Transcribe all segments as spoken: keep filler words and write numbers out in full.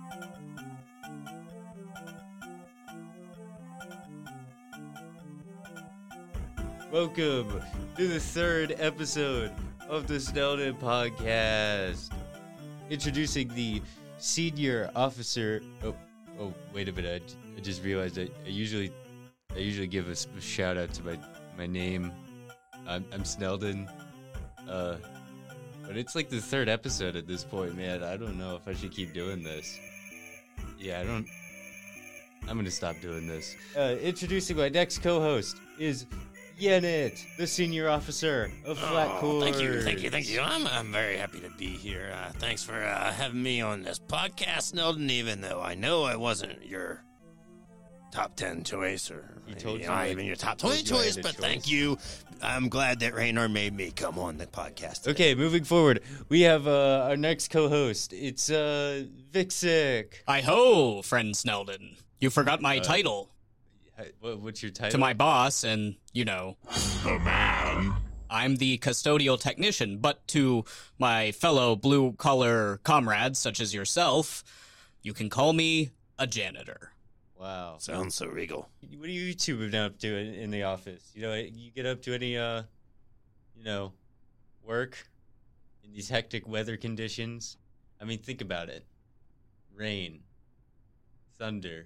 Welcome to the third episode of the Snelden Podcast. Introducing the senior officer. Oh, oh, wait a minute! I, I just realized I, I usually, I usually give a sp- shout out to my my name. I'm, I'm Snelden. Uh, but it's like the third episode at this point, man. I don't know if I should keep doing this. Yeah, I don't. I'm gonna stop doing this. Uh, introducing my next co-host is Yenit, the senior officer of Flat Oh, Chords. thank you, thank you, thank you. I'm I'm very happy to be here. Uh, thanks for uh, having me on this podcast, Snelden, even though I know I wasn't your top ten choice or He told you not I- even your top told twenty you I had choice, a but choice. thank you. I'm glad that Raynor made me come on the podcast today. Okay, moving forward, we have uh, our next co-host. It's uh, Vixic. Hi-ho, friend Snelden. You forgot my Uh, title Hi- what- What's your title? to my boss, and, you know, The man. I'm the custodial technician, but to my fellow blue-collar comrades, such as yourself, you can call me a janitor. Wow. Sounds so regal. What are you two been up to in, in the office? You know, you get up to any, uh, you know, work in these hectic weather conditions? I mean, think about it. Rain, thunder,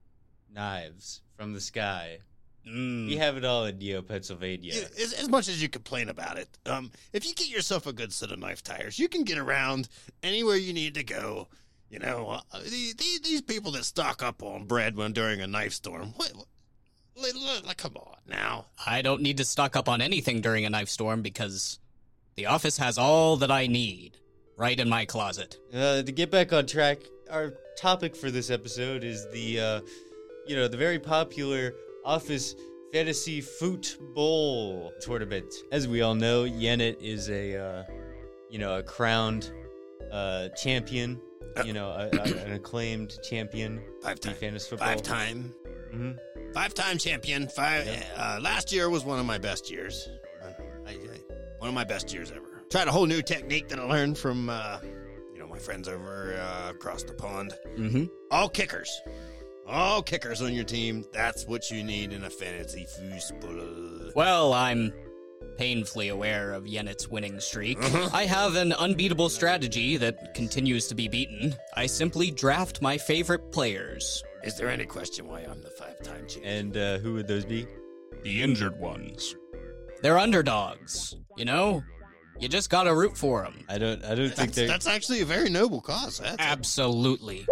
knives from the sky. Mm. We have it all in Neo, Pennsylvania. Yeah, As, as much as you complain about it, um, if you get yourself a good set of knife tires, you can get around anywhere you need to go. You know, uh, these, these people that stock up on bread when during a knife storm, what, what, li- li- like, come on now. I don't need to stock up on anything during a knife storm because the office has all that I need right in my closet. Uh, to get back on track, our topic for this episode is the, uh, you know, the very popular Office Fantasy Football Tournament. As we all know, Yenit is a, uh, you know, a crowned uh, champion, you know, a, a, an acclaimed champion Five in time, fantasy football. five time, hmm five time champion. Five. Uh, last year was one of my best years. Uh, I, I, one of my best years ever. Tried a whole new technique that I learned from, uh, you know, my friends over uh, across the pond. Mm-hmm. All kickers. All kickers on your team. That's what you need in a fantasy football. Well, I'm painfully aware of Yenit's winning streak. Uh-huh. I have an unbeatable strategy that continues to be beaten. I simply draft my favorite players. Is there any question why I'm the five-time champion? And uh, who would those be? The injured ones. They're underdogs, you know? You just gotta root for them. I don't. I don't think That's, they're. that's actually a very noble cause. That's Absolutely.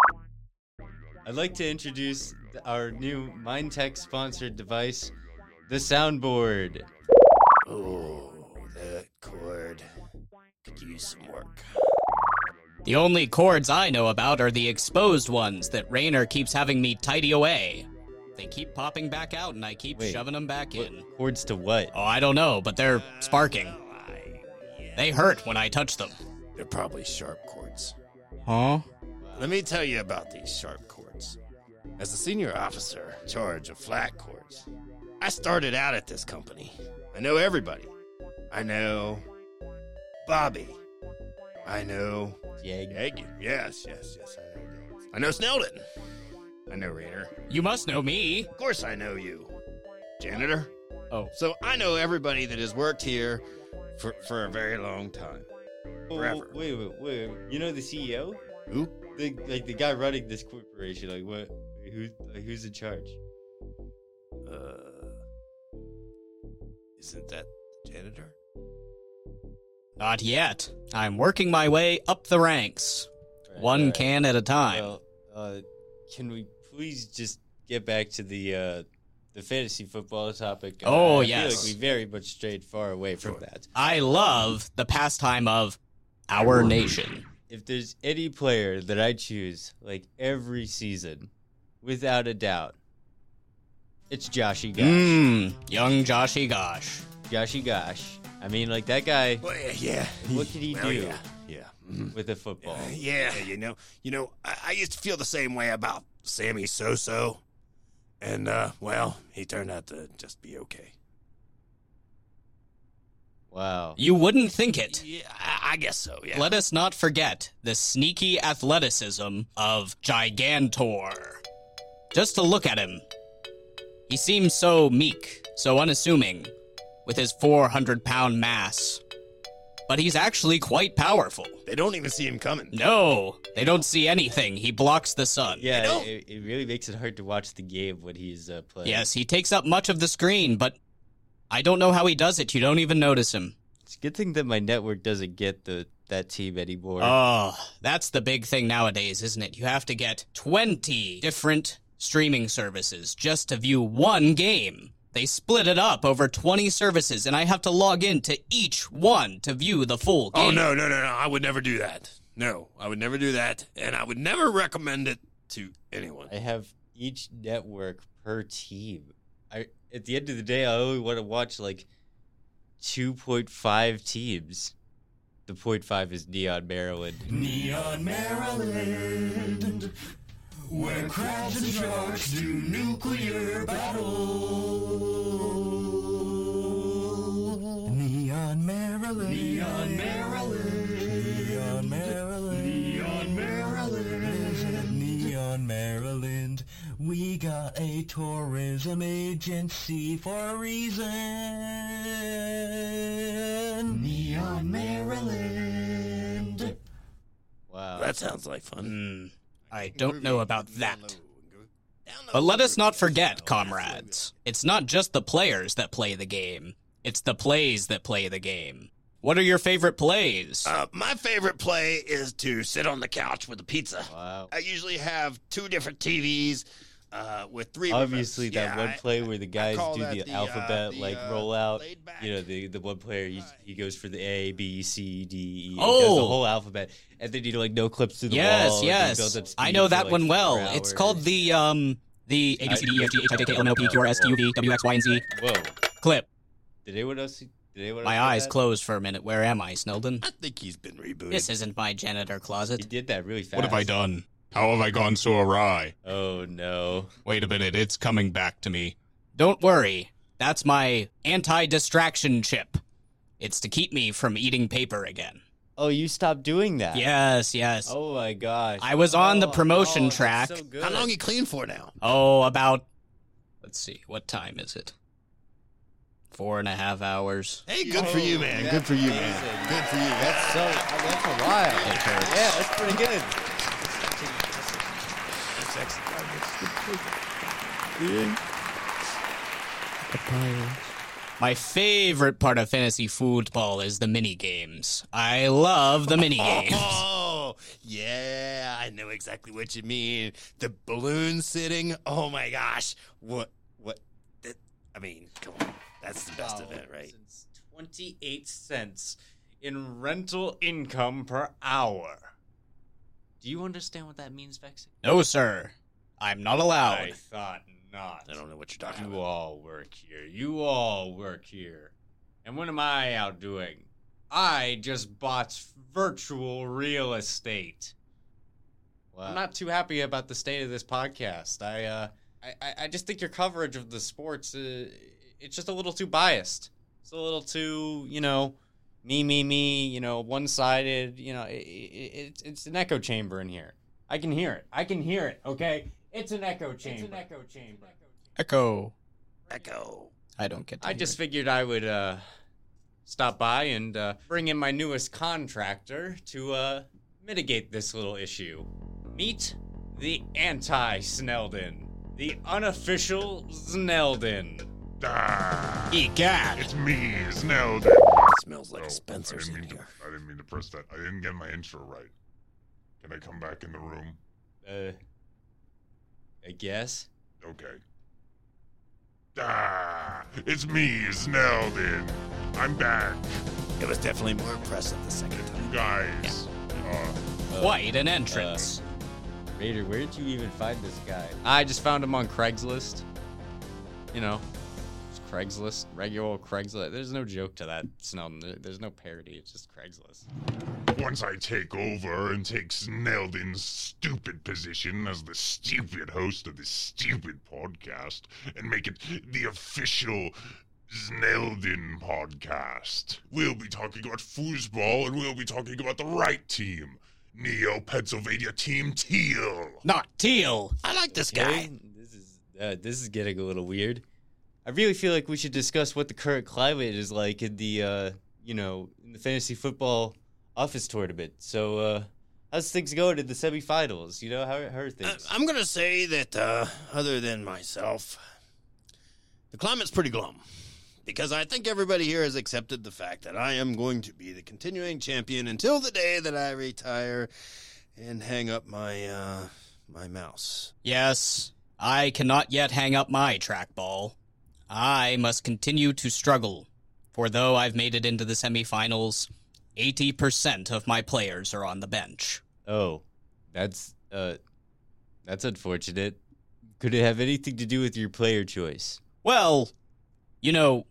I'd like to introduce our new MindTech sponsored device, the soundboard. Oh, that cord could use some work. The only chords I know about are the exposed ones that Raynor keeps having me tidy away. They keep popping back out and I keep Wait, shoving them back What, in. chords to what? Oh, I don't know, but they're sparking. They hurt when I touch them. They're probably sharp cords. Huh? Let me tell you about these sharp cords. As the senior officer in charge of flat cords, I started out at this company. I know everybody. I know Bobby. I know Jag. Aggie. Yes, yes, yes, I know Aggie. I know Snelden. I know Raynor. You must know me. Of course I know you. Janitor. Oh. So I know everybody that has worked here for, for a very long time. Oh, Forever. wait, wait, wait. You know the C E O? Who? The like the guy running this corporation. Like what? Who? Like, who's in charge? Uh, isn't that the janitor? Not yet. I'm working my way up the ranks. Right, One alright. can at a time. Well, uh, can we please just get back to the uh, the fantasy football topic? Uh, Oh, I yes. feel like we very much strayed far away from Sure. that. I love the pastime of our nation. If there's any player that I choose, like every season, without a doubt, it's Joshy Gosh. Mmm, young Joshy Gosh. Joshy Gosh. I mean, like that guy Well, yeah, yeah. What could he Well, do? Yeah, yeah. Mhm. with the football. Uh, yeah, you know, you know, I, I used to feel the same way about Sammy Soso, and uh, well, he turned out to just be okay. Wow. Wow. You wouldn't think it. Yeah, I, I guess so, yeah. Let us not forget the sneaky athleticism of Gigantor. Just to look at him, he seems so meek, so unassuming, with his four hundred pound mass. But he's actually quite powerful. They don't even see him coming. No, they don't see anything. He blocks the sun. Yeah, it, it really makes it hard to watch the game when he's uh, playing. Yes, he takes up much of the screen, but I don't know how he does it. You don't even notice him. It's a good thing that my network doesn't get the that team anymore. Oh, that's the big thing nowadays, isn't it? You have to get twenty different streaming services just to view one game. They split it up over twenty services, and I have to log into each one to view the full game. Oh, no, no, no, no. I would never do that. No, I would never do that, and I would never recommend it to anyone. I have each network per team. I At the end of the day, I only want to watch, like, two point five teams. The point five is Neon Maryland. Neon Maryland, where crabs and sharks do nuclear battle. Neon Maryland, Neon Maryland, Neon Maryland, Neon Maryland, Neon Maryland. We got a tourism agency for a reason. Neon Maryland. Wow. That sounds like fun. Hmm, I don't know about that. But let us not forget, comrades, it's not just the players that play the game. It's the plays that play the game. What are your favorite plays? Uh, my favorite play is to sit on the couch with a pizza. Wow. I usually have two different T Vs uh, with three. Obviously, remotes. that Yeah, one I- play where the guys call do that the, the, alphabet uh, the, like uh, rollout. laid back. You know, the the one player he, he goes for the A, B, C, D, E. He Oh. does the whole alphabet, and then you do like no clips through the Yes, wall. and then build yes. up speed I know for, that like, one four well. hours. It's called the, um, the A, B, C, D, E, F, G, H, I, J, K, L, M, N, O, P, Q, R, S, T, U, V, W, X, Y, and Z Whoa! clip. Did anyone else? See, did anyone My else see eyes that? closed for a minute. Where am I, Snowden? I think he's been rebooted. This isn't my janitor He closet. did that really fast. What have I done? How have I gone so awry? Oh no! Wait a minute, it's coming back to me. Don't worry. That's my anti-distraction chip. It's to keep me from eating paper again. Oh, you stopped doing that. Yes, yes. Oh my gosh. I was on the Oh, promotion oh, that's track. so good. How long you clean for now? Oh, about, let's see, what time is it? Four and a half hours. Hey, good for you, man. That's Good for you, man. amazing. Good for you. That's That's so. That's a while. It hurts. Yeah, that's pretty good. My favorite part of fantasy football is the mini games. I love the mini games. Oh, yeah, I know exactly what you mean. The balloon sitting. Oh my gosh. What? What? That, I mean, come on. That's the best of it, right? It's twenty-eight cents in rental income per hour. Do you understand what that means, Vexy? No, sir. I'm not allowed. I thought not. I don't know what you're talking You about. all work here. You all work here. And what am I out doing? I just bought virtual real estate. Wow. I'm not too happy about the state of this podcast. I, uh, I, I- I just think your coverage of the sports, uh, it's just a little too biased. It's a little too, you know, me, me, me, you know, one-sided. You know, it, it, it's it's an echo chamber in here. I can hear it. I can hear it. Okay, it's an echo chamber. It's an echo chamber. Echo. Echo. I don't get to I hear just it. figured I would uh, stop by and uh, bring in my newest contractor to uh, mitigate this little issue. Meet the anti-Snelden, the unofficial Snelden. Ah, Egad. it's me, Snellden. It smells like Oh, Spencer's I in didn't mean here. To, I didn't mean to press that. I didn't get my intro right. Can I come back in the room? Uh, I guess. Okay. Ah, it's me, Snellden. I'm back. It was definitely more impressive the second time. You guys. Uh, Quite an entrance. Raider, where did you even find this guy? I just found him on Craigslist. You know, it's Craigslist, regular old Craigslist. There's no joke to that, Snelden. There- There's no parody. It's just Craigslist. once I take over and take Snelden's stupid position as the stupid host of this stupid podcast and make it the official Snelden podcast. We'll be talking about foosball, and we'll be talking about the right team. Neo Pennsylvania Team Teal. Not teal. I like this guy. Okay, This is uh, this is getting a little weird. I really feel like we should discuss what the current climate is like in the uh, you know, in the fantasy football office tournament. So, uh, how's things going in the semifinals? You know, how, how are Uh, things? I'm going to say that, uh, other than myself, the climate's pretty glum. Because I think everybody here has accepted the fact that I am going to be the continuing champion until the day that I retire and hang up my, uh, my mouse. Yes, I cannot yet hang up my trackball. I must continue to struggle. For though I've made it into the semifinals, eighty percent of my players are on the bench. Oh, that's uh, that's unfortunate. Could it have anything to do with your player choice? Well, you know,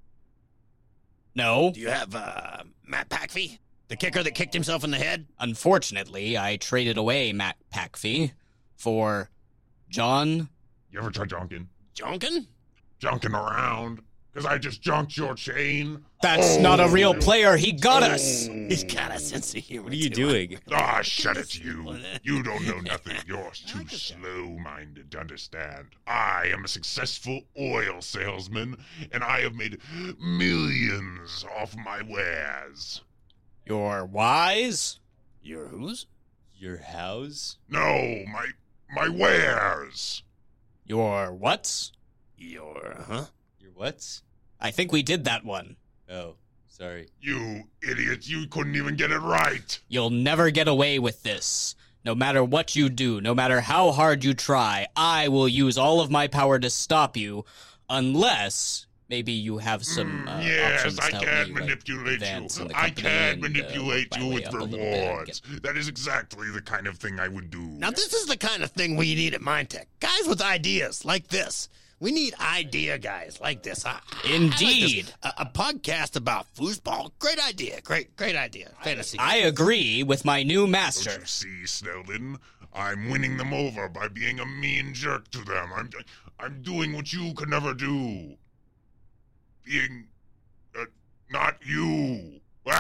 no. Do you have, uh, Matt Packfey? The kicker that kicked himself in the head? Unfortunately, I traded away Matt Packfey for John. You ever try junking? Jonkin? Junking around? Because I just junked your chain? That's not a real player. He got us. He's got a sense of humor. What are you too. doing? Ah, shut it, you. You don't know nothing. You're too slow-minded to understand. I am a successful oil salesman, and I have made millions off my wares. You're wise? You're whose? Your house? No, my my wares. You're what? Your, huh? Your what's? I think we did that one. Oh, sorry. You idiot, you couldn't even get it right. You'll never get away with this. No matter what you do, no matter how hard you try, I will use all of my power to stop you, unless maybe you have some uh, Mm, yes, options I to help can me, like, manipulate advance in you. the I company can and, uh, manipulate buy you way with up a little bit and rewards. get- That is exactly the kind of thing I would do. Now, this is the kind of thing we need at MindTech. Guys with ideas like this. We need idea guys like this. I, I- I like Indeed. this. A, a podcast about foosball. Great idea. Great, great idea. Fantasy. I agree with my new Don't master. you see, Snelden? I'm winning them over by being a mean jerk to them. I'm, I'm doing what you could never do. Being, uh, not you.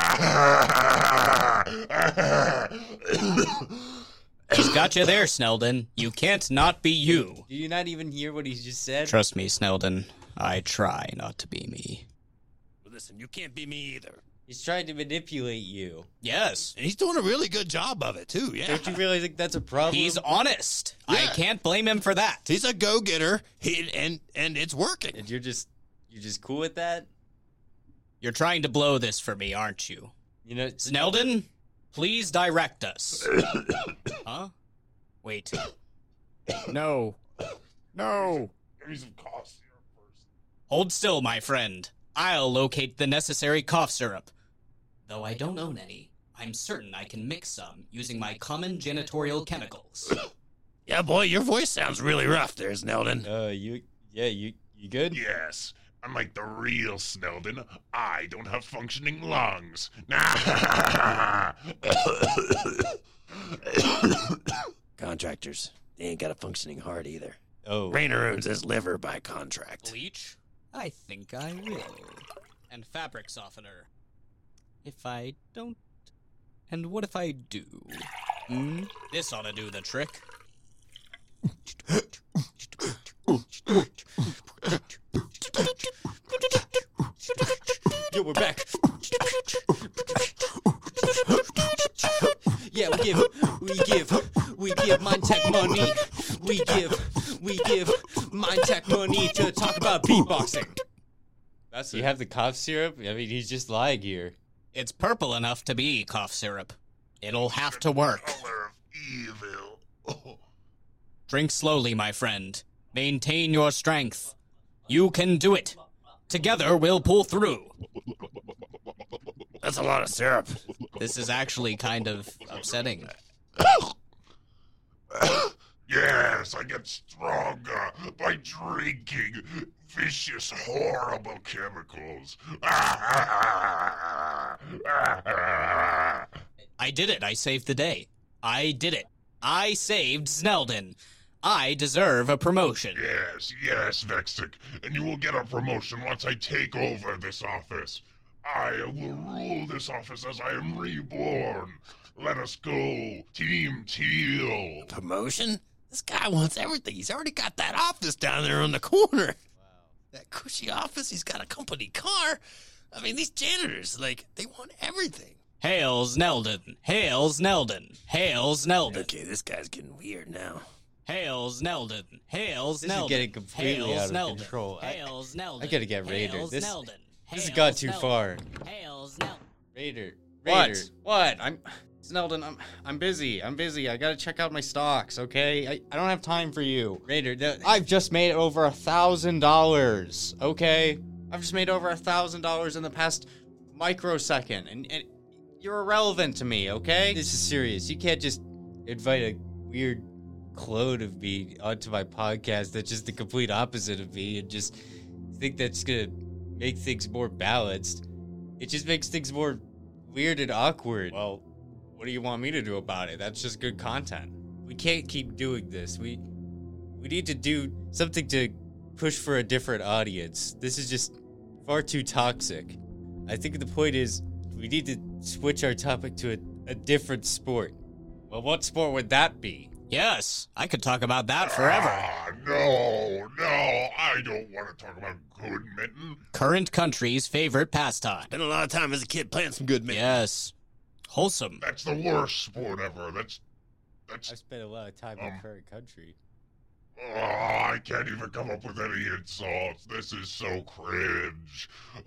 He's got you there, Snelden. You can't not be you. Do you not even hear what he just said? Trust me, Snelden. I try not to be me. Listen, you can't be me either. He's trying to manipulate you. Yes. And he's doing a really good job of it, too. Yeah. Don't you really think that's a problem? He's honest. I Yeah. can't blame him for that. He's a go-getter, he, and and it's working. And you're just you're just cool with that? You're trying to blow this for me, aren't you? You know, Snelden, please direct us. Huh? Wait. No. No. Give me some cough syrup first. Hold still, my friend. I'll locate the necessary cough syrup. Though I don't own any, I'm certain I can mix some using my common janitorial chemicals. Yeah, boy, your voice sounds really rough there, Snelden. uh, you yeah, you you good? Yes, unlike the real Snelden, I don't have functioning lungs. Contractors, they ain't got a functioning heart either. Oh, Rayner owns his liver by contract. Bleach? I think I will. And fabric softener. If I don't... And what if I do? Hmm? This ought to do the trick. yo, we're back. Yeah, we give, we give, we give MindTech money. We give, we give MindTech money to talk about beatboxing. That's You have the cough syrup? I mean, he's just lying here. It's purple enough to be cough syrup. It'll have to work. Color of evil. Oh. Drink slowly, my friend. Maintain your strength. You can do it. Together, we'll pull through. That's a lot of syrup. This is actually kind of upsetting. Yes, I get stronger by drinking vicious, horrible chemicals. I did it. I saved the day. I did it. I saved Snelden. I deserve a promotion. Yes, yes, Vexic, and you will get a promotion once I take over this office. I will rule this office as I am reborn. Let us go, Team Teal. Promotion? This guy wants everything. He's already got that office down there on the corner. Wow. That cushy office. He's got a company car. I mean, these janitors, like, they want everything. Hails Neldon. Hails Neldon. Hails Neldon. Okay, this guy's getting weird now. Hails Neldon. Hails This Neldon. is getting completely Hails out of Neldon. control. I- Hails Neldon. I gotta get Raider. Hails This- Neldon. This has Hails gone too Neldon. far. Hails Neldon. Raider. What? Raider. What? I'm Sneldon. I'm I'm busy. I'm busy. I gotta check out my stocks. Okay. I, I don't have time for you. Raider, no, I've just made over a thousand dollars. Okay. I've just made over a thousand dollars in the past microsecond, and, and you're irrelevant to me. Okay. this is serious. You can't just invite a weird clone of me onto my podcast that's just the complete opposite of me and just think that's gonna make things more balanced. It just makes things more weird and awkward. Well, what do you want me to do about it? That's just good content. We can't keep doing this. We we need to do something to push for a different audience. This is just far too toxic. I think the point is we need to switch our topic to a, a different sport. Well, what sport would that be? Yes, I could talk about that forever. Ah, no, no, I don't want to talk about Good Mitten. Current country's favorite pastime. Spent a lot of time as a kid playing some good men. Yes. Wholesome. That's the worst sport ever. That's, that's, I've spent a lot of time in Um, current country. oh, I can't even come up with any insults. This is so cringe.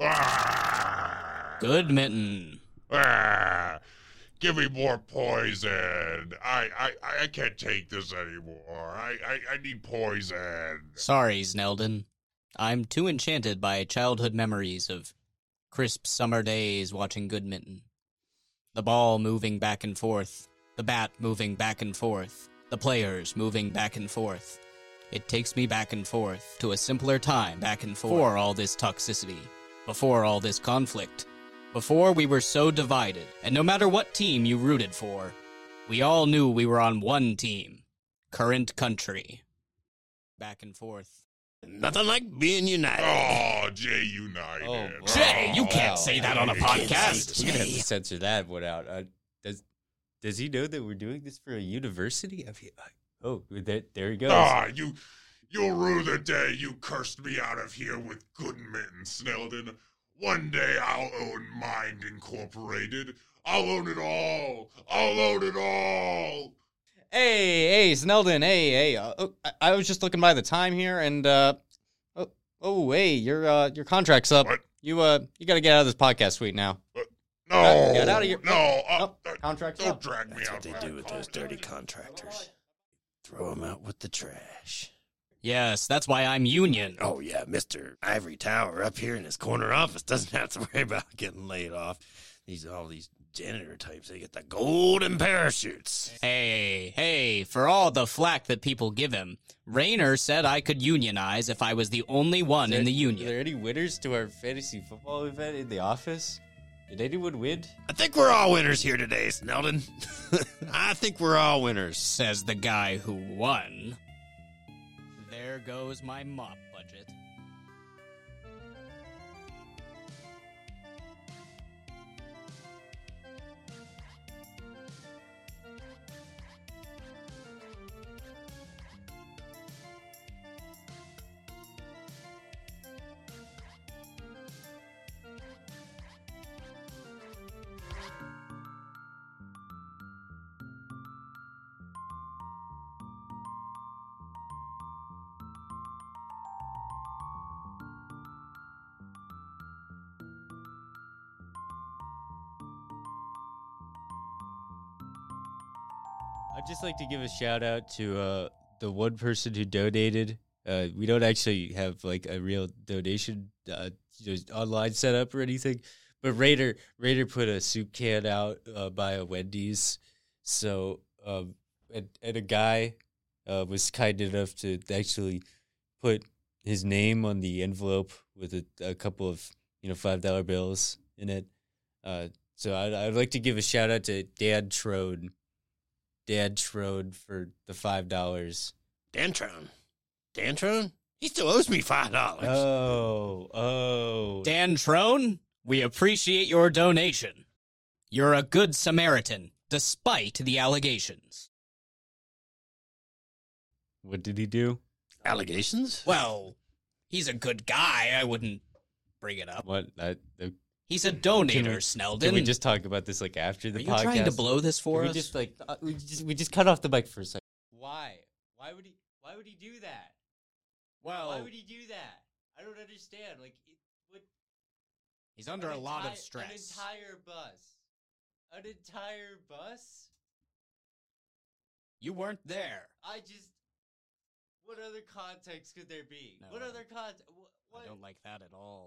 Ah, Good mitten. ah, give me more poison. I, I, I can't take this anymore. I, I, I need poison. Sorry, Sneldon. I'm too enchanted by childhood memories of crisp summer days watching Good Mitten. The ball moving back and forth, the bat moving back and forth, the players moving back and forth. It takes me back and forth to a simpler time back and forth. Before all this toxicity, before all this conflict, before we were so divided, and no matter what team you rooted for, we all knew we were on one team. Current country. Back and forth. Nothing like being united. Oh, Jay United. Oh, wow. Jay, you can't Wow. say that on a Jay. podcast. We're gonna have to censor that one out. Uh, does Does he know that we're doing this for a university? I mean, uh, oh, there, there he goes. Ah, you, you'll rue the day you cursed me out of here with Good Mitten, Sneldon. One day I'll own Mind Incorporated. I'll own it all. I'll own it all. Hey, hey, Sneldon, hey, hey. Uh, oh, I, I was just looking by the time here, and uh, oh, oh, hey, your uh, your contract's up. What? You uh, you gotta get out of this podcast suite now. No, Get out of here. no, uh, Nope, uh, contract's don't up. drag me That's out. what they of do my with those dirty contract. contractors. Throw them out with the trash. Yes, that's why I'm union. Oh, yeah, Mister Ivory Tower up here in his corner office doesn't have to worry about getting laid off. These all these janitor types, they get the golden parachutes. Hey, hey, for all the flack that people give him, Rayner said I could unionize if I was the only one Is in the there- Are union. there any winners to our fantasy football event in the office? Did anyone win? I think we're all winners here today, Sneldon. I think we're all winners. Says the guy who won. There goes my mop budget. I'd just like to give a shout out to uh, the one person who donated. Uh, we don't actually have like a real donation uh, just online setup or anything, but Raider Raider put a soup can out uh, by a Wendy's. So um, and, and a guy uh, was kind enough to actually put his name on the envelope with a, a couple of you know five dollar bills in it. Uh, so I'd, I'd like to give a shout out to Dan Trode. Dad Trode for the five dollars. Dantron. Dantron? He still owes me five dollars. Oh, oh. Dan Trone, we appreciate your donation. You're a good Samaritan, despite the allegations. What did he do? Allegations? Well, he's a good guy. I wouldn't bring it up. What? I, uh, He's a donator, Can we- Sneldon. Can we just talk about this like after the Are you podcast? trying to blow this for Can us? we just like uh, we just we just cut off the mic for a second. Why? Why would he? Why would he do that? well, Why would he do that? I don't understand. Like, it would he's under a an lot of enti- stress. An entire bus. An entire bus. You weren't there. I just. What other context could there be? No. What other context? What? I don't like that at all.